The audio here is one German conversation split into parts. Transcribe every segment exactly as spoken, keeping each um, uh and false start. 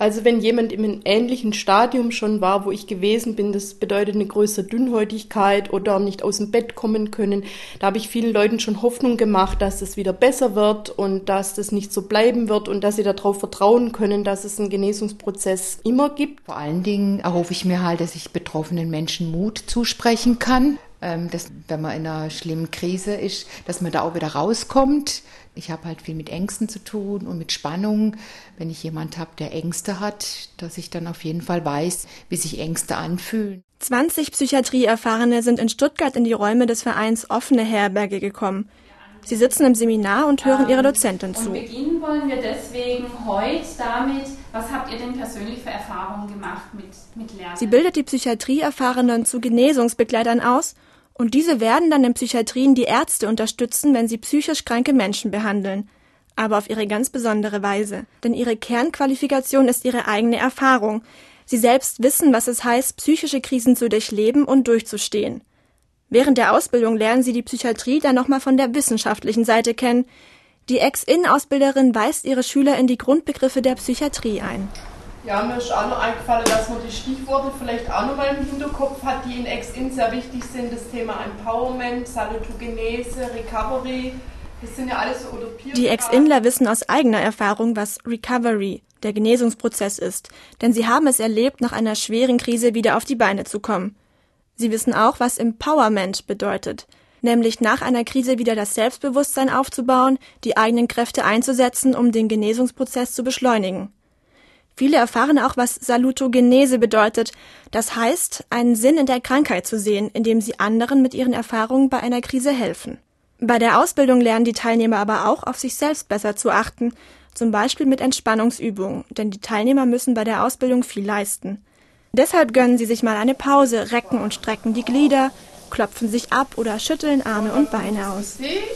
Also wenn jemand in einem ähnlichen Stadium schon war, wo ich gewesen bin, das bedeutet eine größere Dünnhäutigkeit oder nicht aus dem Bett kommen können, da habe ich vielen Leuten schon Hoffnung gemacht, dass es wieder besser wird und dass das nicht so bleiben wird und dass sie darauf vertrauen können, dass es einen Genesungsprozess immer gibt. Vor allen Dingen erhoffe ich mir halt, dass ich betroffenen Menschen Mut zusprechen kann, dass, wenn man in einer schlimmen Krise ist, dass man da auch wieder rauskommt. Ich habe halt viel mit Ängsten zu tun und mit Spannungen. Wenn ich jemand habe, der Ängste hat, dass ich dann auf jeden Fall weiß, wie sich Ängste anfühlen. zwanzig Psychiatrieerfahrene sind in Stuttgart in die Räume des Vereins Offene Herberge gekommen. Sie sitzen im Seminar und hören ihrer Dozentin zu. Und beginnen wollen wir deswegen heute damit, was habt ihr denn persönlich für Erfahrungen gemacht mit, mit Lernen? Sie bildet die Psychiatrieerfahrenen zu Genesungsbegleitern aus und diese werden dann in Psychiatrien die Ärzte unterstützen, wenn sie psychisch kranke Menschen behandeln. Aber auf ihre ganz besondere Weise. Denn ihre Kernqualifikation ist ihre eigene Erfahrung. Sie selbst wissen, was es heißt, psychische Krisen zu durchleben und durchzustehen. Während der Ausbildung lernen sie die Psychiatrie dann nochmal von der wissenschaftlichen Seite kennen. Die Ex-In-Ausbilderin weist ihre Schüler in die Grundbegriffe der Psychiatrie ein. Ja, mir ist auch noch eingefallen, dass man die Stichworte vielleicht auch noch mal im Hinterkopf hat, die in Ex-In sehr wichtig sind. Das Thema Empowerment, Salutogenese, Recovery, das sind ja alles so Utopien. Die Ex-Inler wissen aus eigener Erfahrung, was Recovery, der Genesungsprozess ist. Denn sie haben es erlebt, nach einer schweren Krise wieder auf die Beine zu kommen. Sie wissen auch, was Empowerment bedeutet, nämlich nach einer Krise wieder das Selbstbewusstsein aufzubauen, die eigenen Kräfte einzusetzen, um den Genesungsprozess zu beschleunigen. Viele erfahren auch, was Salutogenese bedeutet, das heißt, einen Sinn in der Krankheit zu sehen, indem sie anderen mit ihren Erfahrungen bei einer Krise helfen. Bei der Ausbildung lernen die Teilnehmer aber auch, auf sich selbst besser zu achten, zum Beispiel mit Entspannungsübungen, denn die Teilnehmer müssen bei der Ausbildung viel leisten. Deshalb gönnen sie sich mal eine Pause, recken und strecken die Glieder, klopfen sich ab oder schütteln Arme und Beine aus.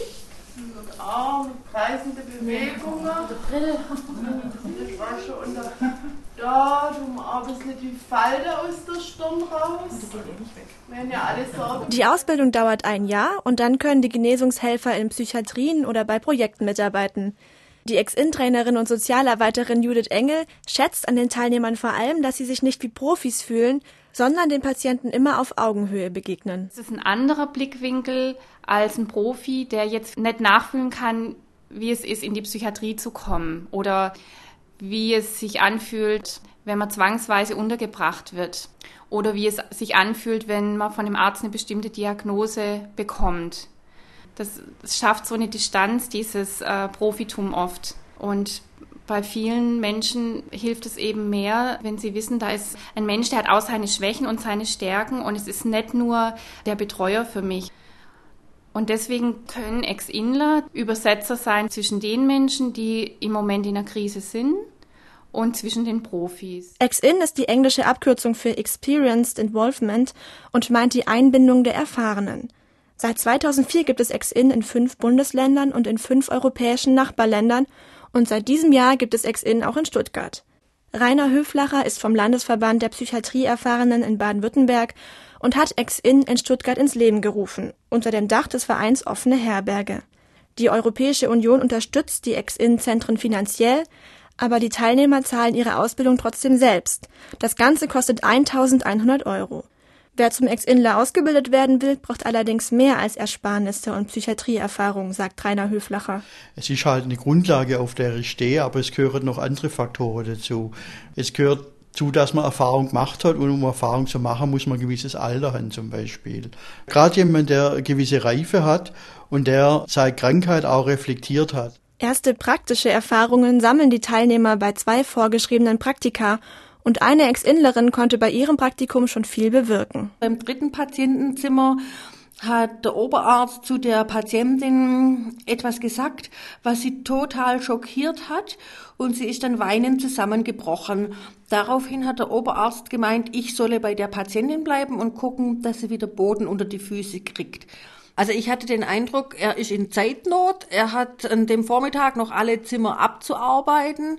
Mit Armen, kreisende Bewegungen. Das war schon unter. Da, du arbeitest nicht die Falte aus der Stirn raus. Werden ja alle Sorgen. Die Ausbildung dauert ein Jahr und dann können die Genesungshelfer in Psychiatrien oder bei Projekten mitarbeiten. Die Ex-In-Trainerin und Sozialarbeiterin Judith Engel schätzt an den Teilnehmern vor allem, dass sie sich nicht wie Profis fühlen, sondern den Patienten immer auf Augenhöhe begegnen. Das ist ein anderer Blickwinkel als ein Profi, der jetzt nicht nachfühlen kann, wie es ist, in die Psychiatrie zu kommen oder wie es sich anfühlt, wenn man zwangsweise untergebracht wird oder wie es sich anfühlt, wenn man von dem Arzt eine bestimmte Diagnose bekommt. Das, das schafft so eine Distanz, dieses äh, Profitum oft. Und bei vielen Menschen hilft es eben mehr, wenn sie wissen, da ist ein Mensch, der hat auch seine Schwächen und seine Stärken und es ist nicht nur der Betreuer für mich. Und deswegen können Ex-Inler Übersetzer sein zwischen den Menschen, die im Moment in einer Krise sind, und zwischen den Profis. Ex-In ist die englische Abkürzung für Experienced Involvement und meint die Einbindung der Erfahrenen. Seit zweitausendvier gibt es Ex-In in fünf Bundesländern und in fünf europäischen Nachbarländern und seit diesem Jahr gibt es Ex-In auch in Stuttgart. Rainer Höflacher ist vom Landesverband der Psychiatrieerfahrenen in Baden-Württemberg und hat Ex-In in Stuttgart ins Leben gerufen, unter dem Dach des Vereins Offene Herberge. Die Europäische Union unterstützt die Ex-In-Zentren finanziell, aber die Teilnehmer zahlen ihre Ausbildung trotzdem selbst. Das Ganze kostet eintausendeinhundert Euro. Wer zum Ex-Inler ausgebildet werden will, braucht allerdings mehr als Ersparnisse und Psychiatrieerfahrung, sagt Rainer Höflacher. Es ist halt eine Grundlage, auf der ich stehe, aber es gehören noch andere Faktoren dazu. Es gehört dazu, dass man Erfahrung gemacht hat und um Erfahrung zu machen, muss man ein gewisses Alter haben zum Beispiel. Gerade jemand, der eine gewisse Reife hat und der seine Krankheit auch reflektiert hat. Erste praktische Erfahrungen sammeln die Teilnehmer bei zwei vorgeschriebenen Praktika. Und eine Ex-Inlerin konnte bei ihrem Praktikum schon viel bewirken. Beim dritten Patientenzimmer hat der Oberarzt zu der Patientin etwas gesagt, was sie total schockiert hat und sie ist dann weinend zusammengebrochen. Daraufhin hat der Oberarzt gemeint, ich solle bei der Patientin bleiben und gucken, dass sie wieder Boden unter die Füße kriegt. Also ich hatte den Eindruck, er ist in Zeitnot, er hat an dem Vormittag noch alle Zimmer abzuarbeiten.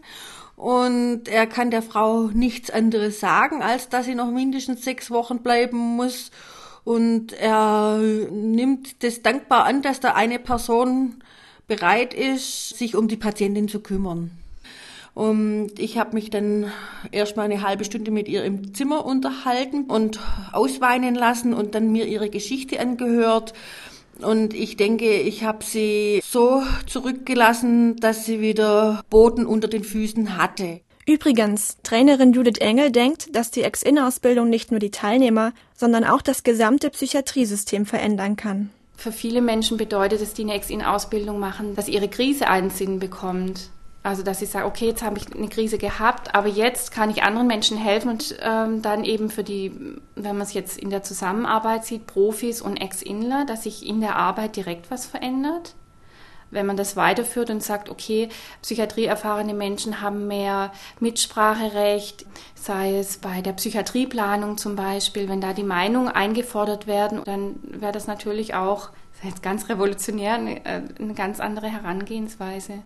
Und er kann der Frau nichts anderes sagen, als dass sie noch mindestens sechs Wochen bleiben muss. Und er nimmt das dankbar an, dass da eine Person bereit ist, sich um die Patientin zu kümmern. Und ich habe mich dann erstmal eine halbe Stunde mit ihr im Zimmer unterhalten und ausweinen lassen und dann mir ihre Geschichte angehört. Und ich denke, ich habe sie so zurückgelassen, dass sie wieder Boden unter den Füßen hatte. Übrigens, Trainerin Judith Engel denkt, dass die Ex-In-Ausbildung nicht nur die Teilnehmer, sondern auch das gesamte Psychiatriesystem verändern kann. Für viele Menschen bedeutet es, die eine Ex-In-Ausbildung machen, dass ihre Krise einen Sinn bekommt. Also dass ich sage, okay, jetzt habe ich eine Krise gehabt, aber jetzt kann ich anderen Menschen helfen und ähm, dann eben für die, wenn man es jetzt in der Zusammenarbeit sieht, Profis und Ex-Inler, dass sich in der Arbeit direkt was verändert. Wenn man das weiterführt und sagt, okay, psychiatrieerfahrene Menschen haben mehr Mitspracherecht, sei es bei der Psychiatrieplanung zum Beispiel, wenn da die Meinungen eingefordert werden, dann wäre das natürlich auch, das ist jetzt ganz revolutionär, eine, eine ganz andere Herangehensweise.